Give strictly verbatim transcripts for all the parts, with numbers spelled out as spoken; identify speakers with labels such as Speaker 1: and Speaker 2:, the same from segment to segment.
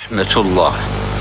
Speaker 1: رحمة الله.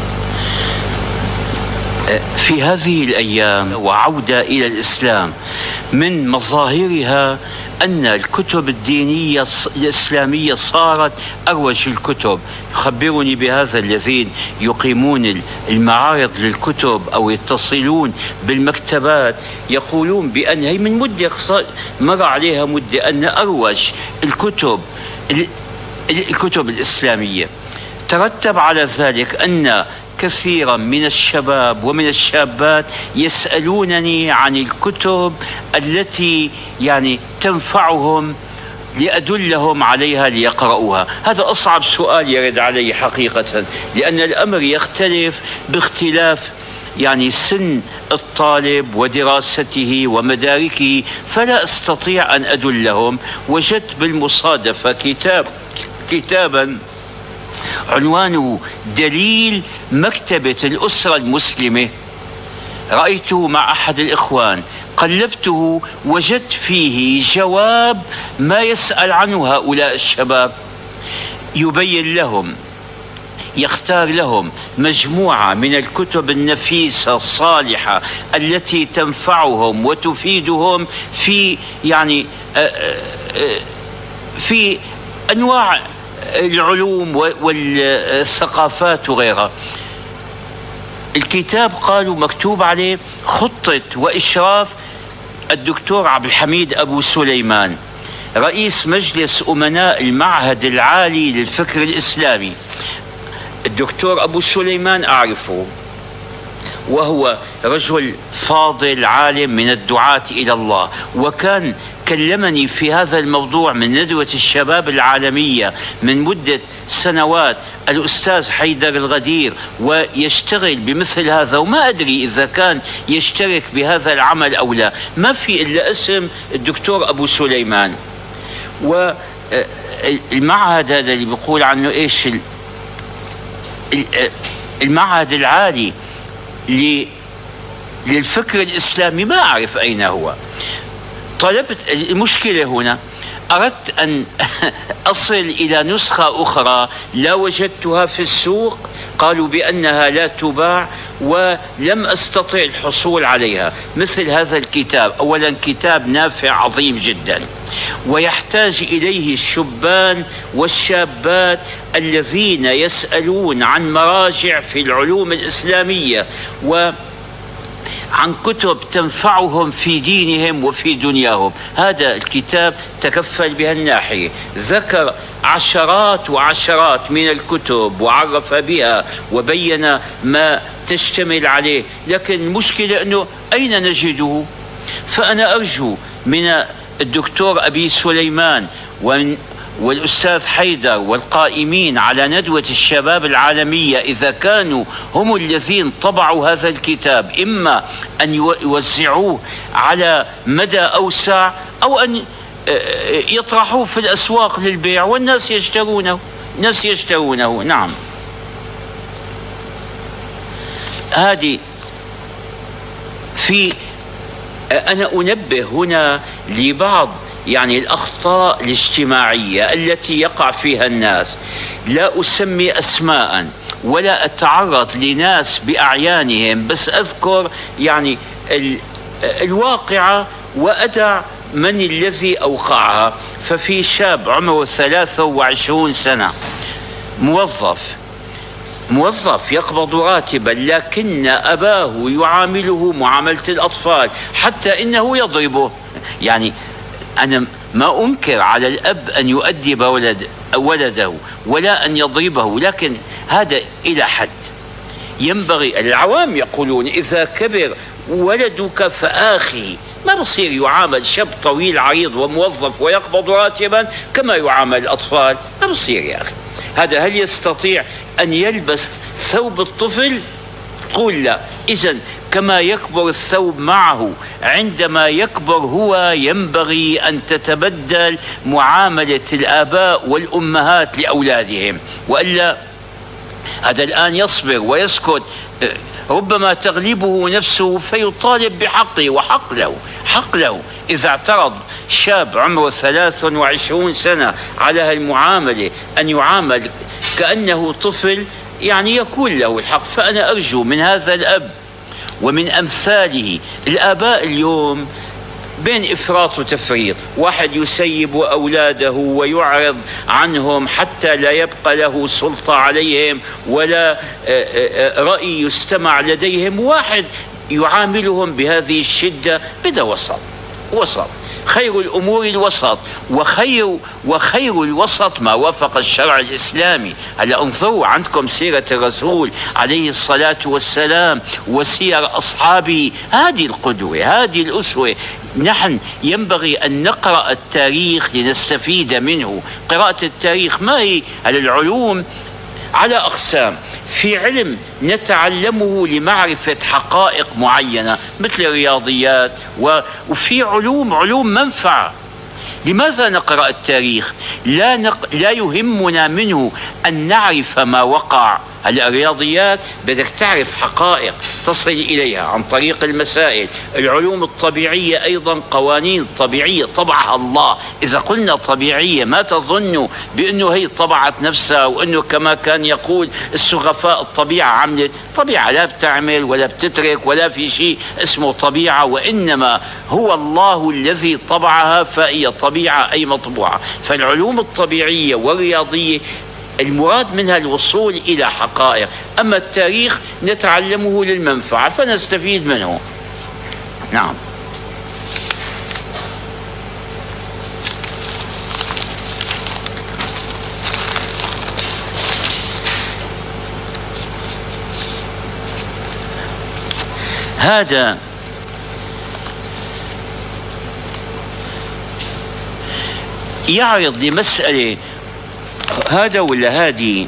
Speaker 1: في هذه الأيام وعودة إلى الإسلام من مظاهرها أن الكتب الدينية الإسلامية صارت أروج الكتب. يخبرني بهذا الذين يقيمون المعارض للكتب أو يتصلون بالمكتبات، يقولون بأن هي من مدة مر عليها مدة أن أروج الكتب الكتب الإسلامية. ترتب على ذلك أن كثيرا من الشباب ومن الشابات يسألونني عن الكتب التي يعني تنفعهم لأدلهم عليها ليقرؤوها. هذا أصعب سؤال يرد علي حقيقة، لأن الأمر يختلف باختلاف يعني سن الطالب ودراسته ومداركه، فلا أستطيع أن أدلهم. وجدت بالمصادفة كتاب كتابا عنوانه دليل مكتبة الأسرة المسلمة، رأيته مع أحد الإخوان، قلبته وجدت فيه جواب ما يسأل عنه هؤلاء الشباب. يبين لهم، يختار لهم مجموعة من الكتب النفيسة الصالحة التي تنفعهم وتفيدهم في يعني في أنواع العلوم والثقافات وغيرها. الكتاب قالوا مكتوب عليه خطة وإشراف الدكتور عبد الحميد أبو سليمان، رئيس مجلس أمناء المعهد العالي للفكر الإسلامي. الدكتور أبو سليمان أعرفه، وهو رجل فاضل عالم من الدعاة إلى الله، وكان كلمني في هذا الموضوع من ندوة الشباب العالمية من مدة سنوات الأستاذ حيدر الغدير، ويشتغل بمثل هذا، وما أدري إذا كان يشترك بهذا العمل أو لا. ما في إلا اسم الدكتور أبو سليمان. والمعهد هذا اللي بيقول عنه إيش، المعهد العالي للفكر الإسلامي، ما أعرف أين هو. طلبت، المشكلة هنا أردت أن أصل إلى نسخة أخرى لا وجدتها في السوق، قالوا بأنها لا تباع، ولم أستطع الحصول عليها. مثل هذا الكتاب، أولا كتاب نافع عظيم جدا، ويحتاج إليه الشبان والشابات الذين يسألون عن مراجع في العلوم الإسلامية و عن كتب تنفعهم في دينهم وفي دنياهم. هذا الكتاب تكفل بهالناحية، ذكر عشرات وعشرات من الكتب وعرف بها وبين ما تشتمل عليه، لكن المشكلة أنه أين نجده؟ فأنا أرجو من الدكتور أبي سليمان والأستاذ حيدر والقائمين على ندوة الشباب العالمية، إذا كانوا هم الذين طبعوا هذا الكتاب، إما أن يوزعوه على مدى أوسع أو أن يطرحوه في الأسواق للبيع والناس يشترونه. الناس يشترونه. نعم، هذه في أنا أنبه هنا لبعض يعني الأخطاء الاجتماعية التي يقع فيها الناس. لا أسمي أسماء ولا أتعرض لناس بأعيانهم، بس أذكر يعني الواقعة وأدع من الذي أوقعها. ففي شاب عمره ثلاثة وعشرين سنة، موظف موظف يقبض راتبا، لكن أباه يعامله معاملة الأطفال، حتى إنه يضربه. يعني أنا ما أنكر على الأب أن يؤدب ولد ولده ولا أن يضربه، لكن هذا إلى حد. ينبغي، العوام يقولون إذا كبر ولدك فآخي، ما بصير يعامل شاب طويل عريض وموظف ويقبض راتبا كما يعامل الأطفال، ما بصير يا أخي. هذا هل يستطيع أن يلبس ثوب الطفل؟ قل لا. إذن كما يكبر الثوب معه، عندما يكبر هو ينبغي أن تتبدل معاملة الآباء والأمهات لأولادهم، وإلا هذا الآن يصبر ويسكت، ربما تغلبه نفسه فيطالب بحقه، وحق له حق له. إذا اعترض شاب عمره ثلاث وعشرين سنة على هالمعاملة، أن يعامل كأنه طفل، يعني يكون له الحق. فأنا أرجو من هذا الأب ومن أمثاله، الآباء اليوم بين إفراط وتفريط، واحد يسيب أولاده ويعرض عنهم حتى لا يبقى له سلطة عليهم ولا رأي يستمع لديهم، واحد يعاملهم بهذه الشدة. بدا وسط وسط، خير الأمور الوسط، وخير وخير الوسط ما وافق الشرع الإسلامي. هلا انظروا عندكم سيرة الرسول عليه الصلاة والسلام وسير أصحابه، هذه القدوة، هذه الأسوة. نحن ينبغي أن نقرأ التاريخ لنستفيد منه. قراءة التاريخ ما هي على العلوم على أقسام، في علم نتعلمه لمعرفة حقائق معينة مثل الرياضيات، وفي علوم علوم منفعة. لماذا نقرأ التاريخ؟ لا, نق... لا يهمنا منه أن نعرف ما وقع. الرياضيات بدك تعرف حقائق تصل إليها عن طريق المسائل. العلوم الطبيعية أيضا قوانين طبيعية طبعها الله. إذا قلنا طبيعية ما تظنوا بأنه هي طبعت نفسها، وأنه كما كان يقول السخفاء الطبيعة عملت. طبيعة لا بتعمل ولا بتترك ولا في شيء اسمه طبيعة، وإنما هو الله الذي طبعها، فهي طبيعة أي مطبوعة. فالعلوم الطبيعية والرياضية المراد منها الوصول إلى حقائق، أما التاريخ نتعلمه للمنفعة فنستفيد منه. نعم. هذا يعرض لمسألة، هذا ولا هذه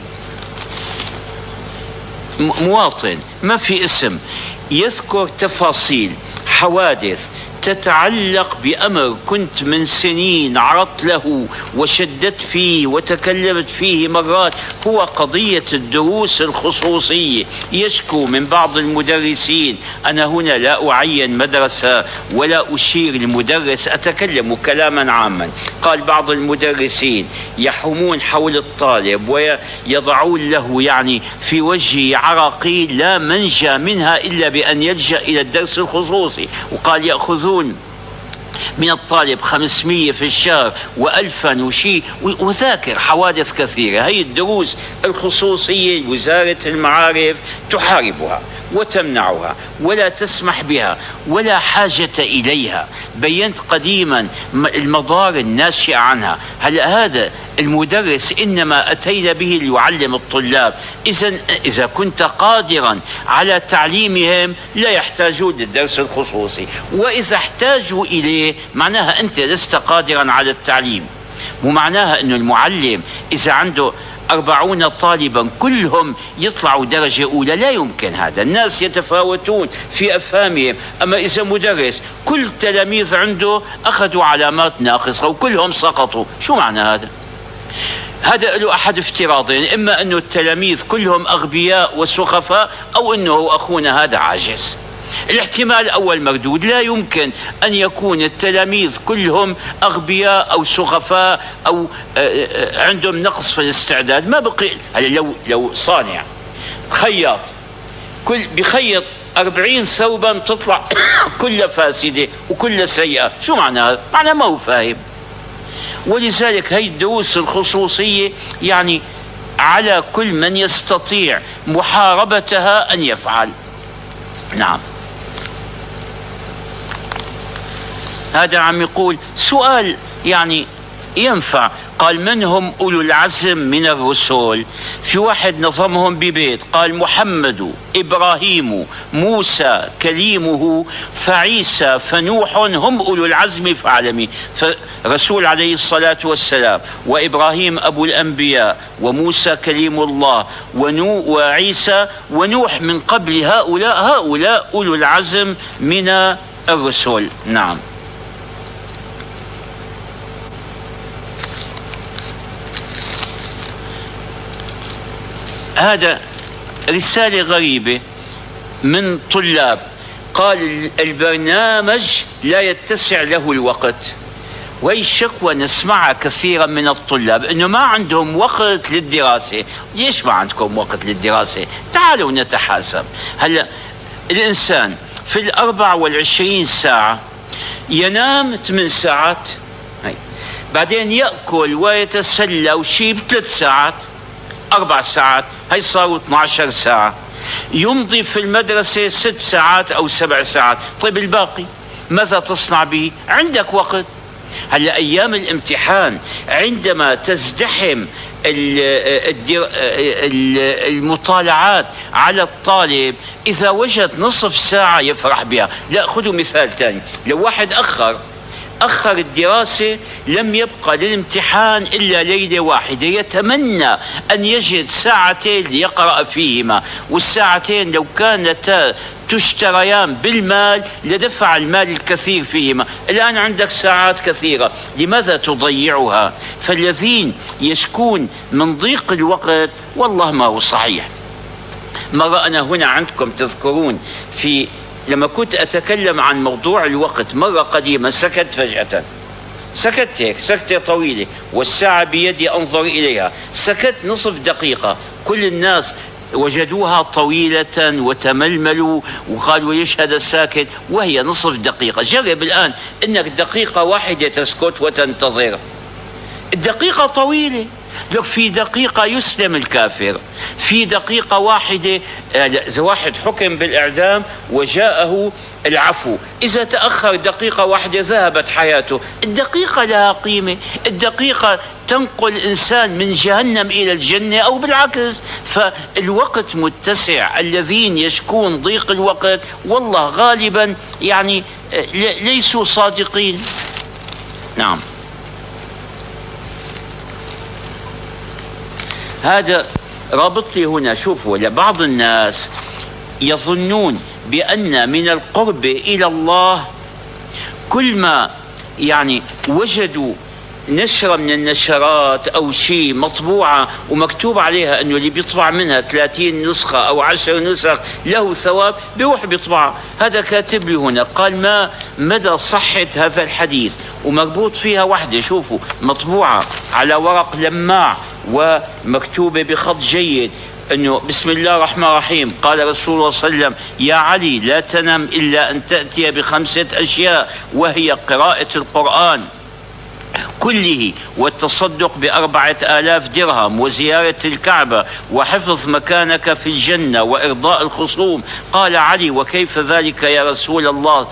Speaker 1: مواطن ما في اسم يذكر تفاصيل حوادث تتعلق بأمر كنت من سنين عرضت له وشددت فيه وتكلمت فيه مرات، هو قضية الدروس الخصوصية. يشكو من بعض المدرسين، أنا هنا لا أعين مدرسة ولا أشير لمدرس، أتكلم كلاما عاما. قال بعض المدرسين يحومون حول الطالب ويضعون له يعني في وجهه عراقيل لا منجى منها إلا بأن يلجأ إلى الدرس الخصوصي. وقال يأخذون من الطالب خمسمية في الشهر وألفا وشيء، وذاكر حوادث كثيرة. هي الدروس الخصوصية وزارة المعارف تحاربها وتمنعها ولا تسمح بها ولا حاجة إليها. بينت قديما المضار الناشئة عنها. هل هذا المدرس إنما أتينا به ليعلم الطلاب؟ إذن إذا كنت قادرا على تعليمهم لا يحتاجون للدرس الخصوصي، وإذا احتاجوا إليه معناها أنت لست قادرا على التعليم. ومعناها أن المعلم إذا عنده أربعون طالبا كلهم يطلعوا درجة أولى لا يمكن هذا. الناس يتفاوتون في أفهامهم. أما إذا مدرس كل تلاميذ عنده أخذوا علامات ناقصة وكلهم سقطوا، شو معنى هذا؟ هذا له أحد افتراضين، إما أنه التلاميذ كلهم أغبياء وسخفاء، أو أنه أخونا هذا عاجز. الاحتمال الأول مردود. لا يمكن أن يكون التلاميذ كلهم أغبياء أو سخفاء أو عندهم نقص في الاستعداد. ما بقي. لو لو صانع خياط كل بخيط أربعين ثوبا تطلع كلها فاسدة وكلها سيئة، شو معنى هذا؟ معنى ما هو فاهم. ولذلك هي الدروس الخصوصية يعني على كل من يستطيع محاربتها أن يفعل. نعم. هذا عم يقول سؤال يعني ينفع. قال من هم أولو العزم من الرسل؟ في واحد نظمهم ببيت، قال محمد، إبراهيم، موسى كليمه، فعيسى، فنوح هم أولو العزم فاعلمي. فرسول عليه الصلاة والسلام، وإبراهيم أبو الأنبياء، وموسى كليم الله، ونو وعيسى ونوح من قبل هؤلاء، هؤلاء أولو العزم من الرسل. نعم. هذا رسالة غريبة من طلاب. قال البرنامج لا يتسع له الوقت، وهي الشكوى نسمعها كثيرا من الطلاب انه ما عندهم وقت للدراسة. ليش ما عندكم وقت للدراسة؟ تعالوا نتحاسب. هلا الانسان في الاربع والعشرين ساعة ينام ثمان ساعات، هي. بعدين يأكل ويتسلى وشي بثلاث ساعات، اربع ساعات، هي صاروا اثني عشر ساعة. يمضي في المدرسة ست ساعات او سبع ساعات. طيب الباقي ماذا تصنع به؟ عندك وقت. هلا ايام الامتحان عندما تزدحم المطالعات على الطالب، اذا وجد نصف ساعة يفرح بها. لا، خذوا مثال ثاني. لو واحد اخر أخر الدراسة لم يبقى للامتحان إلا ليلة واحدة، يتمنى أن يجد ساعتين ليقرأ فيهما، والساعتين لو كانتا تشتريان بالمال لدفع المال الكثير فيهما. الآن عندك ساعات كثيرة، لماذا تضيعها؟ فالذين يشكون من ضيق الوقت والله ما هو صحيح. مرة أنا هنا عندكم تذكرون في لما كنت أتكلم عن موضوع الوقت مرة قديمة سكت فجأة، سكت هيك سكتة طويلة والساعة بيدي أنظر إليها، سكت نصف دقيقة. كل الناس وجدوها طويلة وتململوا وقالوا ليش هذا ساكت وهي نصف دقيقة. جرب الآن إنك دقيقة واحدة تسكت وتنتظر، الدقيقة طويلة. لو في دقيقة يسلم الكافر، في دقيقة واحدة إذا واحد حكم بالإعدام وجاءه العفو، إذا تأخر دقيقة واحدة ذهبت حياته. الدقيقة لها قيمة، الدقيقة تنقل إنسان من جهنم إلى الجنة أو بالعكس. فالوقت متسع. الذين يشكون ضيق الوقت والله غالبا يعني ليسوا صادقين. نعم، هذا رابط لي هنا. شوفوا، لبعض الناس يظنون بأن من القرب إلى الله كل ما يعني وجدوا نشرة من النشرات أو شيء مطبوعة ومكتوب عليها أنه اللي بيطبع منها ثلاثين نسخة أو عشر نسخ له ثواب، بيروح بيطبعها. هذا كاتب لي هنا قال ما مدى صحة هذا الحديث، ومربوط فيها وحدة شوفوا مطبوعة على ورق لماع ومكتوبة بخط جيد أنه بسم الله الرحمن الرحيم قال رسول الله صلى الله عليه وسلم يا علي لا تنم إلا أن تأتي بخمسة أشياء، وهي قراءة القرآن كله، والتصدق بأربعة آلاف درهم، وزيارة الكعبة، وحفظ مكانك في الجنة، وإرضاء الخصوم. قال علي وكيف ذلك يا رسول الله؟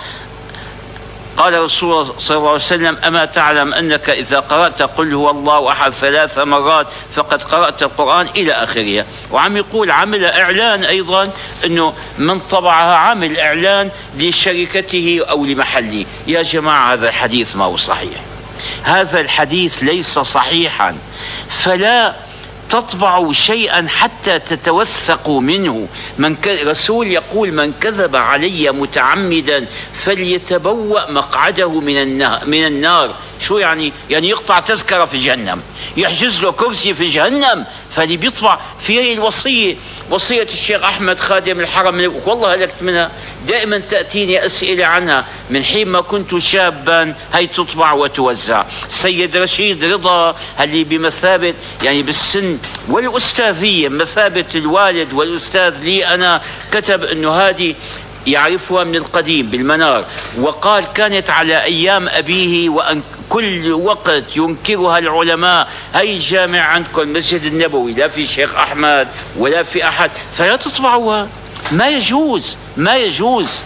Speaker 1: قال رسول الله صلى الله عليه وسلم أما تعلم أنك إذا قرأت قل هو الله أحد ثلاث مرات فقد قرأت القرآن إلى آخرها. وعم يقول عمل إعلان أيضا أنه من طبعها عمل إعلان لشركته أو لمحله. يا جماعة هذا الحديث ما هو صحيح، هذا الحديث ليس صحيحا، فلا تطبعوا شيئا حتى تتوثقوا منه. من ك... رسول يقول من كذب علي متعمدا فليتبوأ مقعده من النار. من النار شو يعني؟ يعني يقطع تذكرة في جهنم، يحجز له كرسي في جهنم. فاللي بيطبع في هي الوصية، وصية الشيخ أحمد خادم الحرم، والله هلكت منها، دائما تأتيني أسئلة عنها من حين ما كنت شابا. هي تطبع وتوزع. سيد رشيد رضا اللي بمثابة يعني بالسن والأستاذية مثابة الوالد والأستاذ لي أنا، كتب أنه هذه يعرفها من القديم بالمنار، وقال كانت على أيام أبيه وأن كل وقت ينكرها العلماء. هي الجامع عندكم المسجد النبوي لا في شيخ أحمد ولا في أحد، فلا تطبعوها، ما يجوز ما يجوز.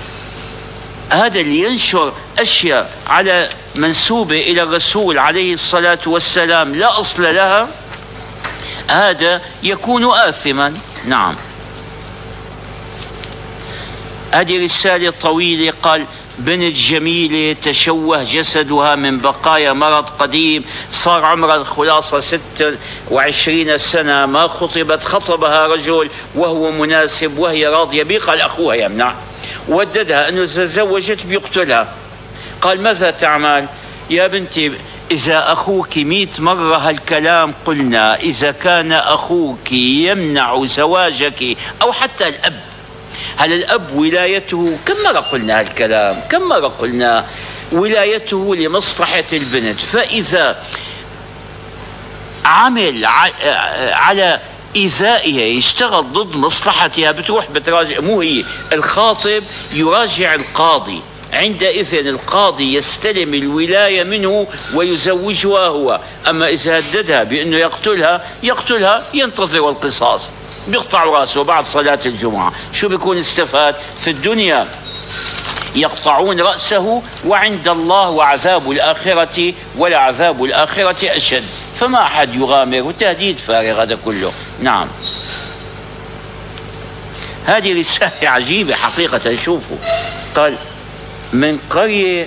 Speaker 1: هذا اللي ينشر أشياء على منسوبة إلى الرسول عليه الصلاة والسلام لا أصل لها، هذا يكون آثما. نعم، هذه رسالة طويلة. قال بنت جميلة تشوه جسدها من بقايا مرض قديم، صار عمرها الخلاصة ستة وعشرين سنة، ما خطبت، خطبها رجل وهو مناسب وهي راضية به. قال أخوها يمنع، وددها أنه إذا تزوجت بيقتلها. قال ماذا تعمل؟ يا بنتي إذا أخوك مئة مرة هالكلام قلنا، إذا كان أخوك يمنع زواجك أو حتى الأب، هل الأب ولايته كم مرة قلنا هالكلام؟ كم مرة قلنا؟ ولايته لمصلحة البنت، فإذا عمل على إيذائها يشتغل ضد مصلحتها بتروح بتراجع، مو هي الخاطب يراجع القاضي، عندئذ القاضي يستلم الولاية منه ويزوجها هو. أما إذا هددها بأنه يقتلها يقتلها ينتظر القصاص، بيقطع راسه بعد صلاة الجمعة. شو بيكون استفاد في الدنيا؟ يقطعون رأسه، وعند الله وعذاب الآخرة ولا عذاب الآخرة أشد. فما أحد يغامر، وتهديد فارغ هذا كله. نعم، هذه رسالة عجيبة حقيقة. شوفوا، قال من قرية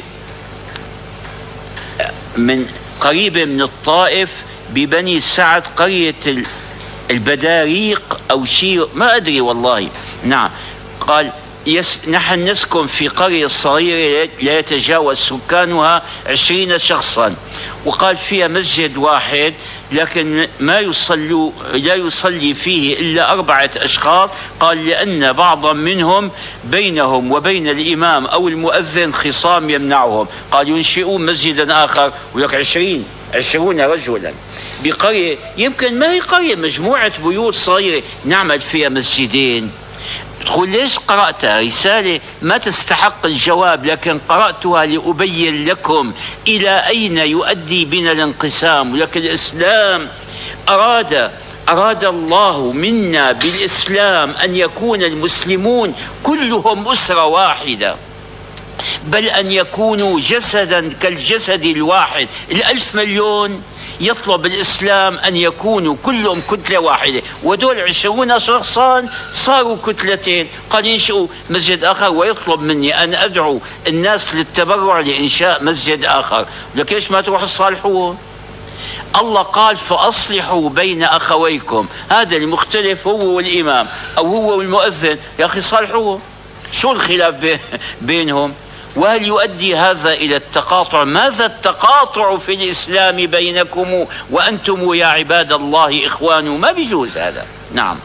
Speaker 1: من قريبة من الطائف ببني سعد، قرية البداريق أو شيء ما أدري والله. نعم، قال يس نحن نسكن في قرية صغيرة لا يتجاوز سكانها عشرين شخصا، وقال فيها مسجد واحد لكن ما يصلوا لا يصلي فيه إلا أربعة أشخاص. قال لأن بعضا منهم بينهم وبين الإمام أو المؤذن خصام يمنعهم. قال ينشئون مسجدا آخر ولك عشرين عشرون رجلا بقرية يمكن ما هي قرية، مجموعة بيوت صغيرة نعمل فيها مسجدين. تقول ليش قرأتها؟ رسالة ما تستحق الجواب، لكن قرأتها لأبين لكم إلى أين يؤدي بنا الانقسام. ولكن الإسلام أراد أراد الله منا بالإسلام أن يكون المسلمون كلهم أسرة واحدة، بل أن يكونوا جسدا كالجسد الواحد. الألف مليون يطلب الإسلام أن يكونوا كلهم كتلة واحدة، ودول عشرون شخصا صاروا كتلتين. قال ينشئوا مسجد آخر، ويطلب مني أن أدعو الناس للتبرع لإنشاء مسجد آخر. لك ليش ما تروح تصالحوهم؟ الله قال فأصلحوا بين أخويكم، هذا المختلف هو والإمام أو هو والمؤذن، يا أخي صالحوهم. شو الخلاف بينهم؟ وهل يؤدي هذا إلى التقاطع؟ ماذا التقاطع في الإسلام بينكم وأنتم يا عباد الله إخوان؟ ما بيجوز هذا. نعم،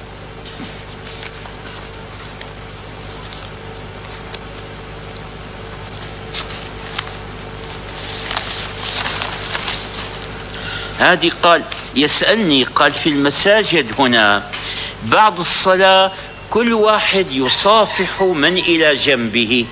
Speaker 1: هذه قال يسألني، قال في المساجد هنا بعد الصلاة كل واحد يصافح من إلى جنبه،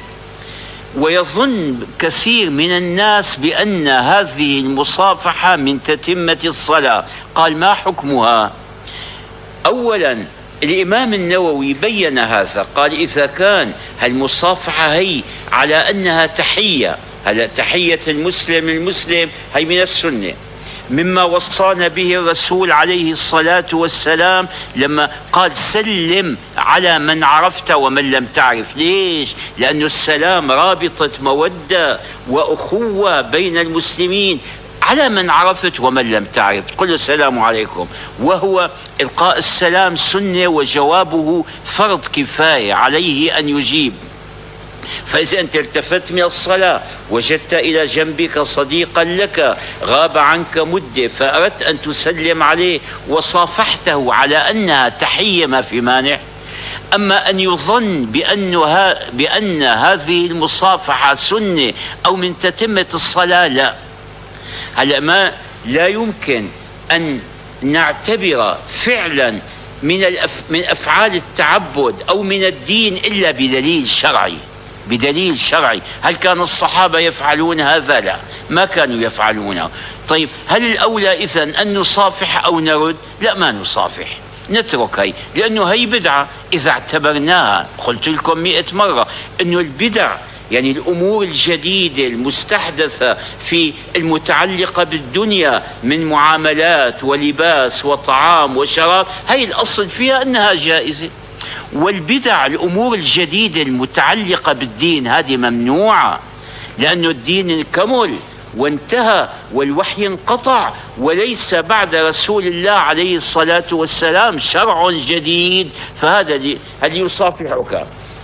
Speaker 1: ويظن كثير من الناس بأن هذه المصافحة من تتمة الصلاة. قال ما حكمها؟ أولا الإمام النووي بين هذا، قال إذا كان المصافحة هي على أنها تحية، هلا تحية المسلم المسلم هي من السنة، مما وصانا به الرسول عليه الصلاة والسلام لما قال سلم على من عرفت ومن لم تعرف. ليش؟ لأن السلام رابطة مودة وأخوة بين المسلمين، على من عرفت ومن لم تعرف تقول السلام عليكم. وهو إلقاء السلام سنة وجوابه فرض كفاية، عليه أن يجيب. فإذا أنت التفت من الصلاة وجدت إلى جنبك صديقا لك غاب عنك مدة فأردت أن تسلم عليه وصافحته على أنها تحية ما في مانع. أما أن يظن بأن, بأن هذه المصافحة سنة أو من تتمة الصلاة، لا. هلأ ما لا يمكن أن نعتبر فعلا من, الأف من أفعال التعبد أو من الدين إلا بدليل شرعي. بدليل شرعي. هل كان الصحابة يفعلون هذا؟ لا، ما كانوا يفعلونه. طيب هل الأولى إذن أن نصافح أو نرد؟ لا، ما نصافح، نترك هي، لأنه هي بدعة. إذا اعتبرناها، قلت لكم مئة مرة أنه البدع يعني الأمور الجديدة المستحدثة في المتعلقة بالدنيا من معاملات ولباس وطعام وشراب، هي الأصل فيها أنها جائزة. والبدع الأمور الجديدة المتعلقة بالدين هذه ممنوعة، لأن الدين انكمل وانتهى والوحي انقطع، وليس بعد رسول الله عليه الصلاة والسلام شرع جديد. فهذا هل يصافحك؟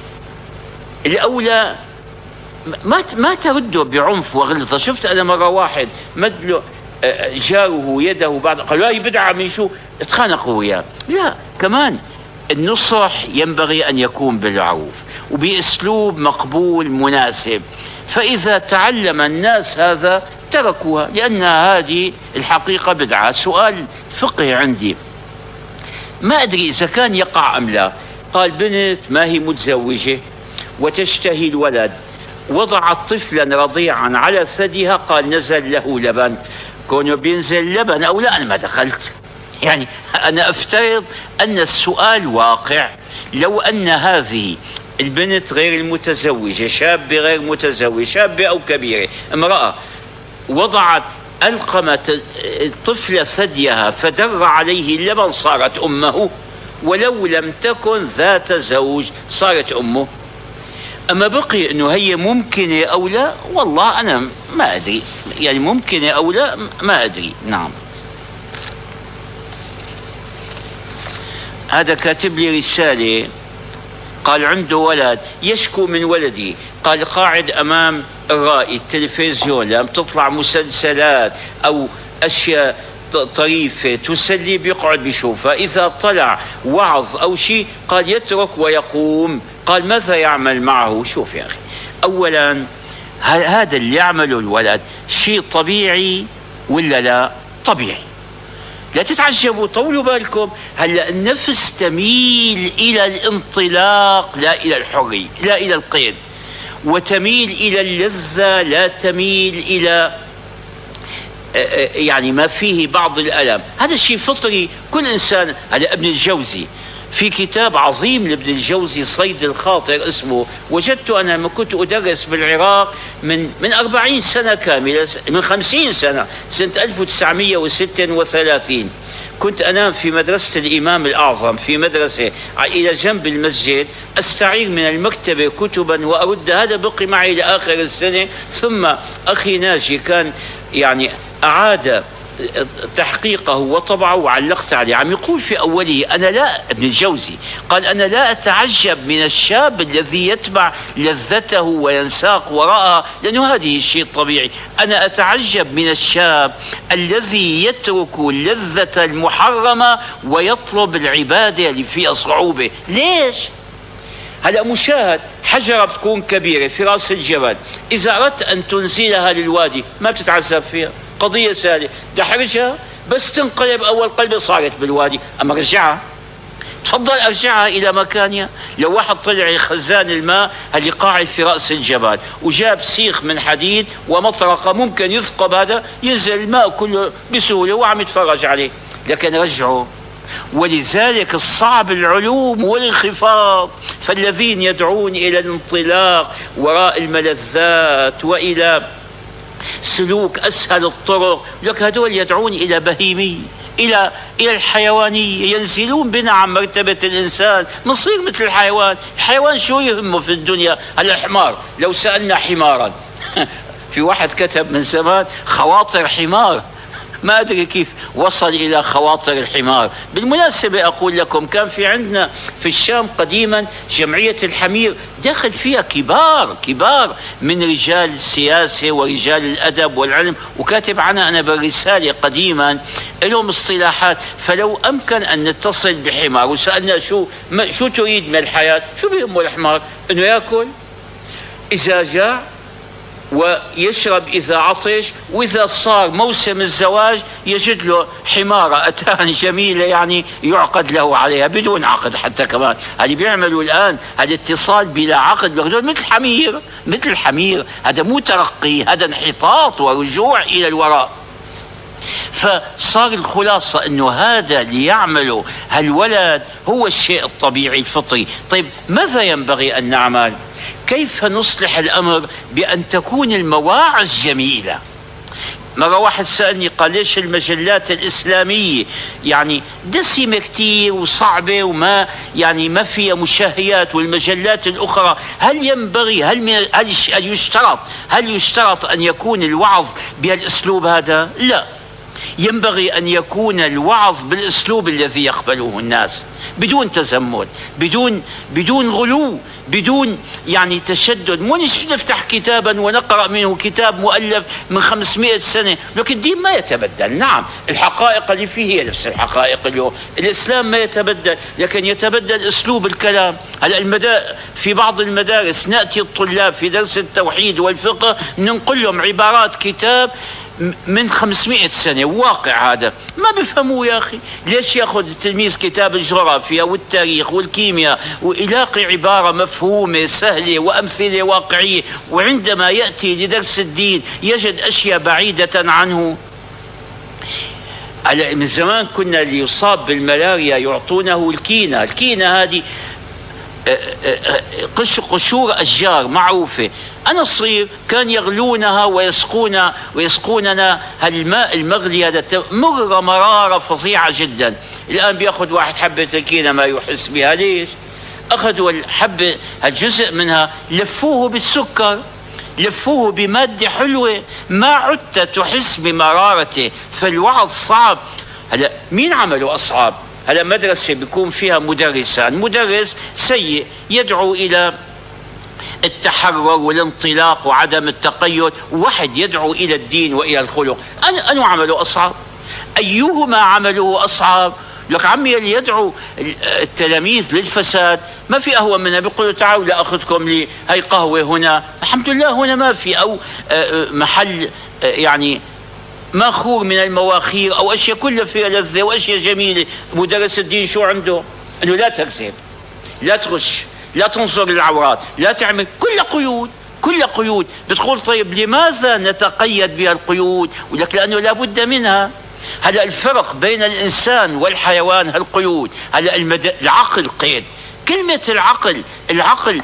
Speaker 1: الأولى ما ما ترده بعنف وغلظة. شفت أنا مرة واحد مد جاره يده بعد قال هاي بدعة من شو، اتخانقوا وياه. لا، كمان النصح ينبغي أن يكون بالمعروف وبأسلوب مقبول مناسب. فإذا تعلم الناس هذا تركوها، لأن هذه الحقيقة بدعة. سؤال فقهي عندي، ما أدري إذا كان يقع أم لا. قال بنت ما هي متزوجة وتشتهي الولد، وضعت طفلا رضيعا على ثديها، قال نزل له لبن. كونه بينزل لبن أو لا أنا ما دخلت، يعني أنا أفترض أن السؤال واقع. لو أن هذه البنت غير المتزوجة، شابة غير متزوجة، شابة أو كبيرة، امرأة، وضعت ألقمت الطفل ثديها فدر عليه اللبن، صارت أمه، ولو لم تكن ذات زوج صارت أمه. أما بقي أنه هي ممكنة أو لا، والله أنا ما أدري، يعني ممكنة أو لا ما أدري. نعم. هذا كاتب لي رسالة، قال عنده ولد يشكو من ولدي، قال قاعد أمام الرائي التلفزيون لما تطلع مسلسلات أو أشياء طريفة تسلي بيقعد بيشوفها، إذا طلع وعظ أو شيء قال يترك ويقوم. قال ماذا يعمل معه؟ شوف يا أخي، أولا هذا اللي يعمله الولد شيء طبيعي ولا لا؟ طبيعي، لا تتعجبوا، طولوا بالكم. هلا النفس تميل إلى الانطلاق لا إلى الحرية، لا إلى القيد، وتميل إلى اللذة لا تميل إلى يعني ما فيه بعض الألم. هذا شيء فطري، كل إنسان. هذا ابن الجوزي في كتاب عظيم لابن الجوزي صيد الخاطر اسمه، وجدته أنا لما كنت أدرس بالعراق من من أربعين سنة كاملة، من خمسين سنة، سنة ألف وتسعمئة وستة وثلاثين، كنت أنام في مدرسة الإمام الأعظم، في مدرسة إلى جنب المسجد، أستعير من المكتبة كتبا وأرد. هذا بقي معي لآخر السنة. ثم أخي ناجي كان يعني أعاد تحقيقه وطبعه وعلقت عليه، عم يقول في أوله أنا لا، ابن الجوزي قال أنا لا أتعجب من الشاب الذي يتبع لذته وينساق وراءها، لأنه هذه الشيء الطبيعي. أنا أتعجب من الشاب الذي يترك اللذة المحرمة ويطلب العبادة اللي فيها صعوبة. ليش؟ هلا مشاهد حجرة بتكون كبيرة في رأس الجبل، إذا أردت أن تنزلها للوادي ما بتتعذب فيها، قضية سهلة، دحرجها بس تنقلب أول قلبة صارت بالوادي. أما رجعها، تفضل أرجعها إلى مكانها. لو واحد طلع خزان الماء اللي قاعد في رأس الجبل وجاب سيخ من حديد ومطرقة ممكن يثقب هذا، ينزل الماء كله بسهولة وعم يتفرج عليه، لكن رجعه. ولذلك الصعب العلوم والانخفاض، فالذين يدعون إلى الانطلاق وراء الملذات وإلى سلوك أسهل الطرق، لك هدول يدعون إلى بهيمية، إلى إلى الحيوانية، ينزلون بنا عن مرتبة الإنسان، نصير مثل الحيوان. الحيوان شو يهمه في الدنيا؟ الحمار، لو سألنا حمارا في واحد كتب من زمان خواطر حمار، ما أدري كيف وصل إلى خواطر الحمار. بالمناسبة أقول لكم كان في عندنا في الشام قديما جمعية الحمير، داخل فيها كبار كبار من رجال السياسة ورجال الأدب والعلم، وكاتب عنها أنا بالرسالة قديما، لهم اصطلاحات. فلو أمكن أن نتصل بحمار وسألنا شو شو تريد من الحياة، شو بيهمه الحمار؟ إنه يأكل إذا جاع ويشرب إذا عطش، وإذا صار موسم الزواج يجد له حمارة أتان جميلة يعني يعقد له عليها بدون عقد حتى كمان. هذه بيعملوا الآن هذا اتصال بلا عقد، بياخذون مثل حمير مثل الحمير. هذا مو ترقي، هذا انحطاط ورجوع إلى الوراء. فصار الخلاصة أنه هذا اللي يعمله هالولد هو الشيء الطبيعي الفطري. طيب ماذا ينبغي أن نعمل؟ كيف نصلح الأمر بأن تكون المواعظ جميلة؟ مرة واحد سألني قال ليش المجلات الإسلامية يعني دسمة كتير وصعبة وما يعني ما فيها مشاهيات، والمجلات الأخرى هل ينبغي هل من هل يشترط هل يشترط أن يكون الوعظ بهالأسلوب هذا؟ لا. ينبغي أن يكون الوعظ بالأسلوب الذي يقبله الناس، بدون تزمت، بدون بدون غلو، بدون يعني تشدد. مو نفتح كتابا ونقرأ منه كتاب مؤلف من خمسمائة سنة، لكن الدين ما يتبدل. نعم الحقائق اللي فيه هي نفس الحقائق اليوم، الإسلام ما يتبدل، لكن يتبدل أسلوب الكلام. هلا المدا في بعض المدارس نأتي الطلاب في درس التوحيد والفقه ننقل لهم عبارات كتاب من خمسمائة سنة، واقع هذا ما بيفهموه يا أخي. ليش يأخذ التلميذ كتاب الجغرافيا والتاريخ والكيمياء ويلاقي عبارة مفهومة سهلة وأمثلة واقعية، وعندما يأتي لدرس الدين يجد أشياء بعيدة عنه؟ من زمان كنا اللي يصاب بالملاريا يعطونه الكينة. الكينة هذه قشور أشجار معروفة. أنا صغير كان يغلونها ويسقون ويسقوننا هالماء المغلي هذا، مر مرارة فظيعة جدا. الآن بيأخذ واحد حبة الكينة ما يحس بها. ليش؟ أخذوا الحبة هالجزء منها لفوه بالسكر، لفوه بمادة حلوة، ما عدت تحس بمرارته. فالوعظ صعب. هلا مين عمله أصعب؟ هلا مدرسة بيكون فيها مدرسان، مدرس سيء يدعو إلى التحرر والانطلاق وعدم التقيد، وواحد يدعو إلى الدين وإلى الخلق. أنا أنا عمله أصعب؟ أيهما عمله أصعب؟ لك عمي اللي يدعو التلاميذ للفساد ما في أهون منها. بيقولوا تعالوا لأخذكم لي هاي قهوة هنا، الحمد لله هنا ما في، أو محل يعني ماخور من المواخير أو أشياء كلها فيها لذة وأشياء جميلة. مدرس الدين شو عنده؟ أنه لا تكذب، لا تغش، لا تنظر للعورات، لا تعمل، كل قيود، كل قيود. بتقول طيب لماذا نتقيد بها القيود؟ ولك لأنه لا بد منها. هلا الفرق بين الإنسان والحيوان هالقيود. هلا المد... العقل قيد. كلمة العقل، العقل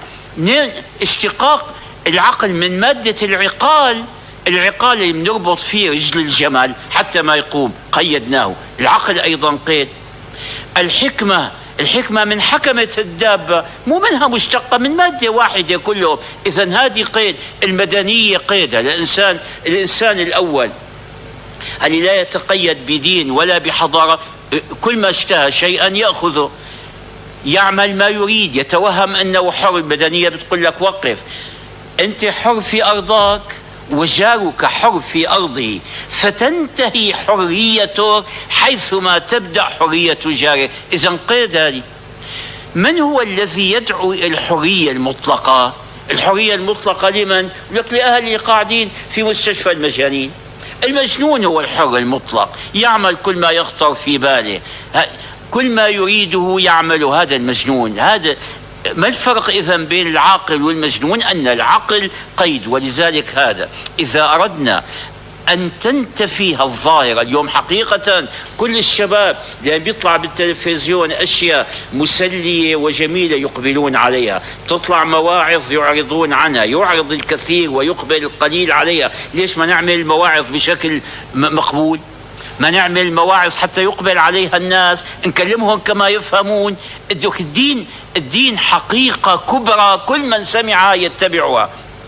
Speaker 1: اشتقاق العقل من مادة العقال. العقال اللي بنربط فيه رجل الجمل حتى ما يقوم، قيدناه. العقل أيضا قيد. الحكمة، الحكمة من حكمة الدابة، مو منها مشتقة من مادة واحدة كله. إذن هذه قيد. المدنية قيدها الإنسان. الإنسان الأول اللي لا يتقيد بدين ولا بحضارة، كل ما اشتهى شيئا يأخذه، يعمل ما يريد، يتوهم أنه حر. المدنية بتقول لك وقف، أنت حر في أرضك وجارك حر في أرضه، فتنتهي حريتك حيثما تبدأ حرية جارك. إذن قيد هذه. من هو الذي يدعو إلى الحرية المطلقة؟ الحرية المطلقة لمن؟ لك لأهل اللي قاعدين في مستشفى المجانين. المجنون هو الحر المطلق، يعمل كل ما يخطر في باله، كل ما يريده يعمل. هذا المجنون. هذا ما الفرق إذن بين العاقل والمجنون؟ أن العقل قيد. ولذلك هذا إذا أردنا أن تنتفي الظاهرة اليوم حقيقة، كل الشباب اللي بيطلع بالتلفزيون أشياء مسلية وجميلة يقبلون عليها، تطلع مواعظ يعرضون عنها، يعرض الكثير ويقبل القليل عليها. ليش ما نعمل المواعظ بشكل مقبول؟ ما نعمل مواعظ حتى يقبل عليها الناس، نكلمهم كما يفهمون. الدين الدين حقيقة كبرى، كل من سمعها يتبعها.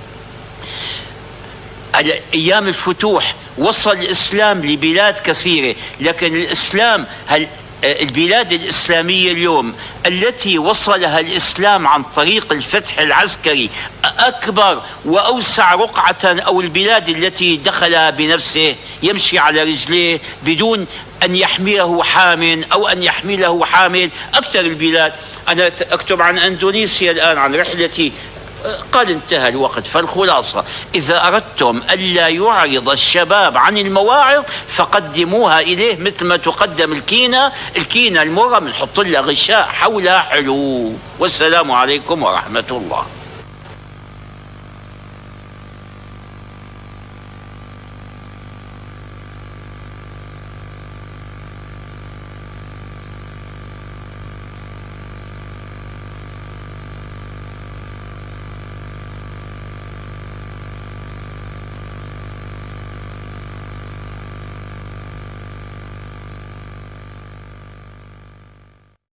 Speaker 1: على أيام الفتوح وصل الإسلام لبلاد كثيرة، لكن الإسلام هل البلاد الإسلامية اليوم التي وصلها الإسلام عن طريق الفتح العسكري أكبر وأوسع رقعة، أو البلاد التي دخلها بنفسه يمشي على رجليه بدون أن يحمله حامل أو أن يحمله حامل. أكثر البلاد. أنا أكتب عن أندونيسيا الآن، عن رحلتي، قال انتهى الوقت. فالخلاصة إذا أردتم ألا يعرض الشباب عن المواعظ فقدموها إليه مثل ما تقدم الكينة. الكينة المرة بنحط لها غشاء حولها حلو. والسلام عليكم ورحمة الله.